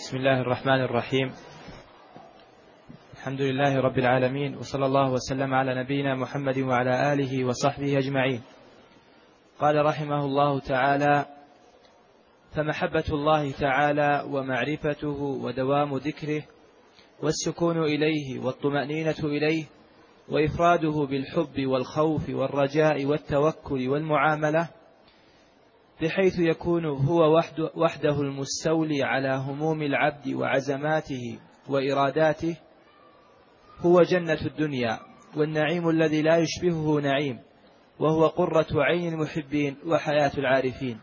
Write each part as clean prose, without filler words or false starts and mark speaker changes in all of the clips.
Speaker 1: بسم الله الرحمن الرحيم. الحمد لله رب العالمين، وصلى الله وسلم على نبينا محمد وعلى آله وصحبه أجمعين. قال رحمه الله تعالى: فمحبة الله تعالى ومعرفته ودوام ذكره والسكون إليه والطمأنينة إليه وإفراده بالحب والخوف والرجاء والتوكل والمعاملة، بحيث يكون هو وحده المستولي على هموم العبد وعزماته وإراداته، هو جنة الدنيا والنعيم الذي لا يشبهه نعيم، وهو قرة عين المحبين وحياة العارفين.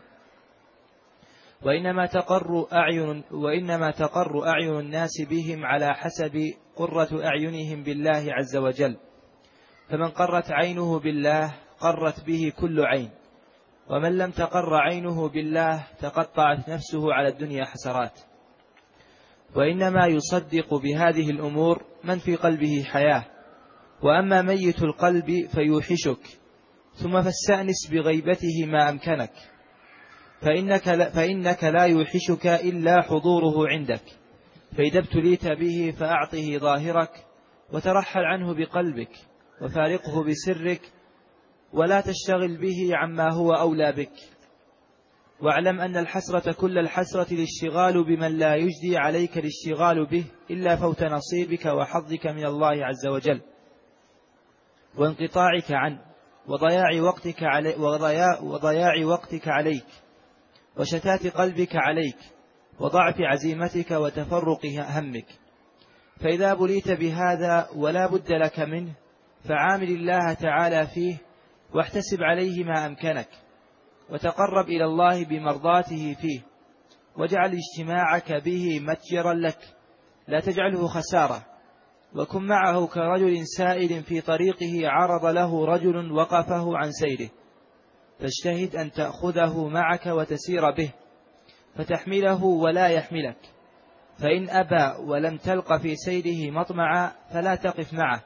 Speaker 1: وإنما تقر أعين الناس بهم على حسب قرة أعينهم بالله عز وجل، فمن قرت عينه بالله قرت به كل عين، ومن لم تقر عينه بالله تقطعت نفسه على الدنيا حسرات. وإنما يصدق بهذه الأمور من في قلبه حياة، وأما ميت القلب فيوحشك، ثم فاستأنس بغيبته ما أمكنك، فإنك لا يوحشك إلا حضوره عندك، فإذا ابتليت به فأعطه ظاهرك وترحل عنه بقلبك وفارقه بسرك، ولا تشتغل به عما هو أولى بك. واعلم أن الحسرة كل الحسرة الاشتغال بمن لا يجدي عليك الاشتغال به إلا فوت نصيبك وحظك من الله عز وجل، وانقطاعك عنه وضياع وقتك عليك، وشتات قلبك عليك، وضعف عزيمتك وتفرق همك. فإذا بليت بهذا ولا بد لك منه، فعامل الله تعالى فيه واحتسب عليه ما أمكنك، وتقرب إلى الله بمرضاته فيه، واجعل اجتماعك به متجرا لك، لا تجعله خسارة. وكن معه كرجل سائل في طريقه عرض له رجل وقفه عن سيره، فاجتهد أن تأخذه معك وتسير به، فتحمله ولا يحملك. فإن أبى ولم تلق في سيره مطمعا فلا تقف معه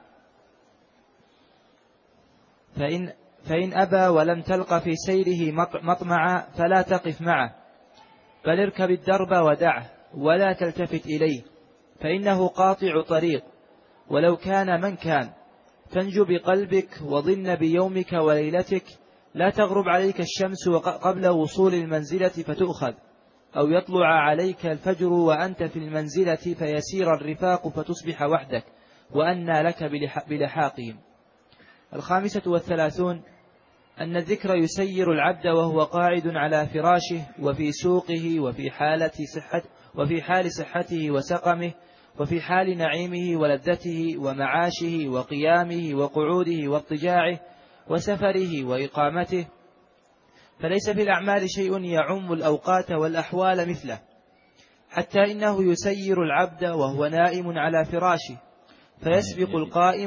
Speaker 1: فإن أبى ولم تلق في سيره مطمعا فلا تقف معه، بل اركب الدرب ودعه ولا تلتفت إليه، فإنه قاطع طريق، ولو كان من كان. تنجو بقلبك وظن بيومك وليلتك، لا تغرب عليك الشمس قبل وصول المنزلة فتؤخذ، أو يطلع عليك الفجر وأنت في المنزلة فيسير الرفاق فتصبح وحدك، وأنى لك بلحاقهم. 35 أن الذكر يسير العبد وهو قاعد على فراشه وفي سوقه وفي حال صحته وسقمه، وفي حال نعيمه ولذته ومعاشه وقيامه وقعوده واضطجاعه وسفره وإقامته، فليس في الأعمال شيء يعم الأوقات والأحوال مثله، حتى إنه يسير العبد وهو نائم على فراشه فيسبق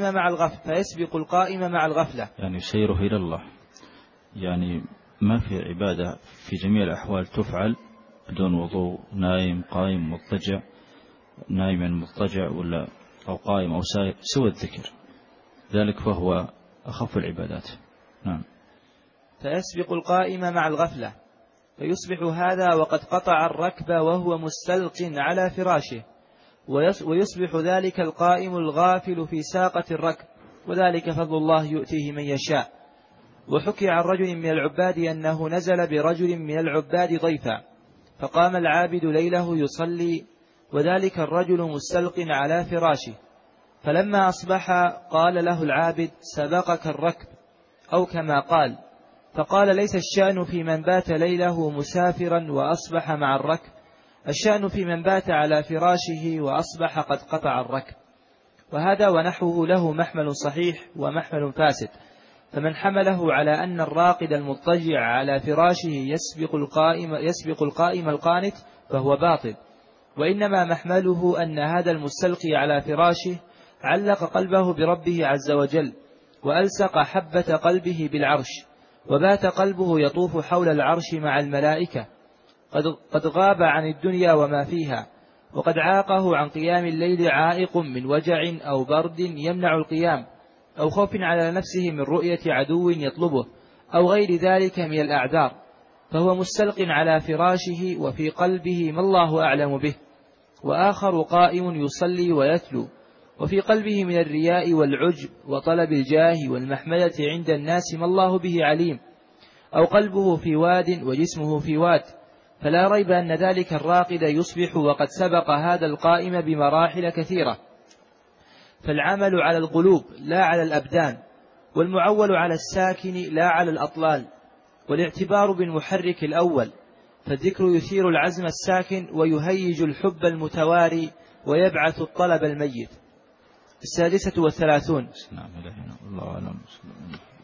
Speaker 1: القائم مع الغفلة،
Speaker 2: يعني يسيره إلى الله. يعني ما في عبادة في جميع الأحوال تفعل بدون وضوء، نايم قائم مضطجع، نايم مضطجع ولا أو قائم أو سائر، سوى الذكر، ذلك فهو أخف العبادات. نعم.
Speaker 1: فيسبق القائم مع الغفلة، فيصبح هذا وقد قطع الركب وهو مستلق على فراشه، ويصبح ذلك القائم الغافل في ساقة الركب، وذلك فضل الله يؤتيه من يشاء. وحكي عن رجل من العباد أنه نزل برجل من العباد ضيفا، فقام العابد ليله يصلي، وذلك الرجل مستلق على فراشه، فلما أصبح قال له العابد: سبقك الركب، أو كما قال. فقال: ليس الشأن في من بات ليله مسافرا وأصبح مع الركب، الشأن في من بات على فراشه وأصبح قد قطع الركب. وهذا ونحوه له محمل صحيح ومحمل فاسد، فمن حمله على أن الراقد المضطجع على فراشه يسبق القائم القانت فهو باطل، وإنما محمله أن هذا المستلقي على فراشه علق قلبه بربه عز وجل، وألصق حبة قلبه بالعرش، وبات قلبه يطوف حول العرش مع الملائكة، قد غاب عن الدنيا وما فيها، وقد عاقه عن قيام الليل عائق من وجع أو برد يمنع القيام، أو خوف على نفسه من رؤية عدو يطلبه، أو غير ذلك من الأعذار، فهو مستلق على فراشه وفي قلبه ما الله أعلم به، وآخر قائم يصلي ويتلو وفي قلبه من الرياء والعجب وطلب الجاه والمحمدة عند الناس ما الله به عليم، أو قلبه في واد وجسمه في واد، فلا ريب أن ذلك الراقد يصبح وقد سبق هذا القائم بمراحل كثيرة. فالعمل على القلوب لا على الأبدان، والمعول على الساكن لا على الأطلال، والاعتبار بالمحرك الأول، فالذكر يثير العزم الساكن ويهيج الحب المتواري ويبعث الطلب الميت. 36.
Speaker 2: نعم، الله أعلم.